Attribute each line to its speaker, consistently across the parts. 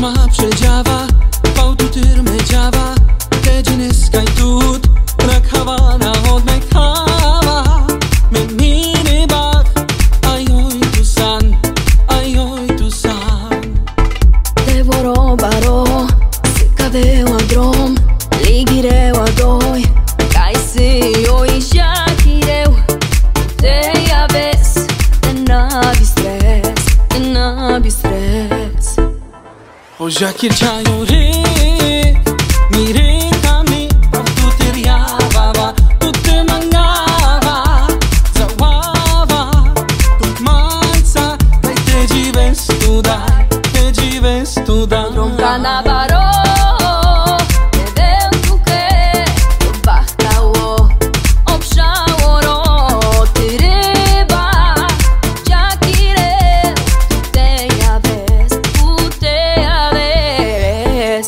Speaker 1: ma przedziawa, pałtu tyrme dziawa, teđine skaj tut, rak Havana odmek hava. Me mini bak, ajoj tu san, ajoj tu san.
Speaker 2: Devoro baro, se cadeu a drom, ligireu a doi, cai se oi shakireu. Te ia ves, te nabi stres, te nabi stres.
Speaker 1: O Shakir çayo re, mi re kami, tu te riavava, tu te mangava, zawava, tu manza, dai te gives tu dai, te gives tu dai.
Speaker 2: Tronca na baro, te deu tu que, tu bahtao, opșaoro, te reba, shakireu, te ia ves, tu te ia ves.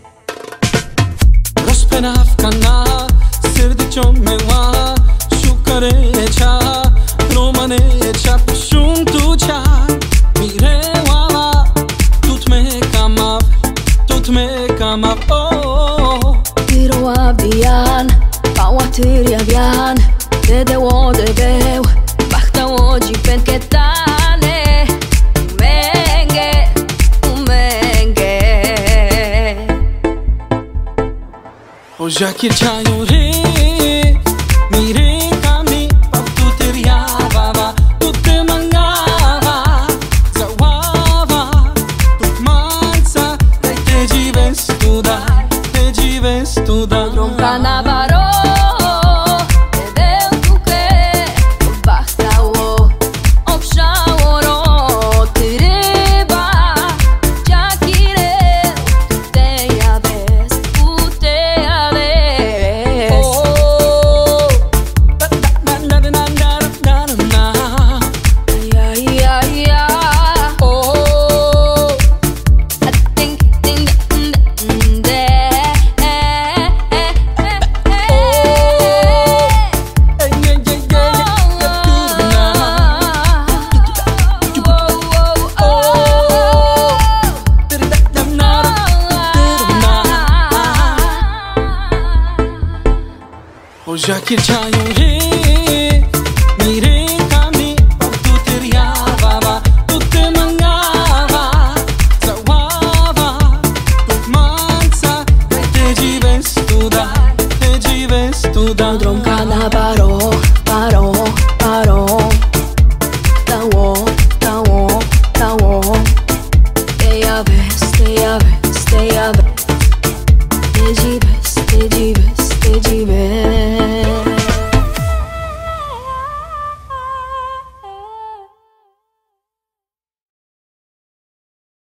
Speaker 1: Rozpenavkana, srdićom me va, šukareća, romaneća, šuntuća, mi revava, tut me kamav, oh.
Speaker 2: Tiro avian, pau atiri avian, te deu de beu, bahta oggi penche tane, umenge, umenge.
Speaker 1: O Shakir çayo re, mi re kami, tu te riavava, tu te mangava, zawava, tu manza, dai te gives tu dai, te gives tu dai.
Speaker 2: Tronca na baro, te deu tu que, tu bahtao, opșaoro, te reba, shakireu, tu te ia ves, tu te ia ves.
Speaker 1: Oh, na na na na na na na.
Speaker 2: Ia, ia, ia.
Speaker 1: Oh,
Speaker 2: Ding, ding, de.
Speaker 1: O Shakir çayo re, mi re kami, tu te riavava, tu te mangava, zawava, tu manza, dai te gives tu dai, te gives tu dai.
Speaker 2: Tronca na baro, baro.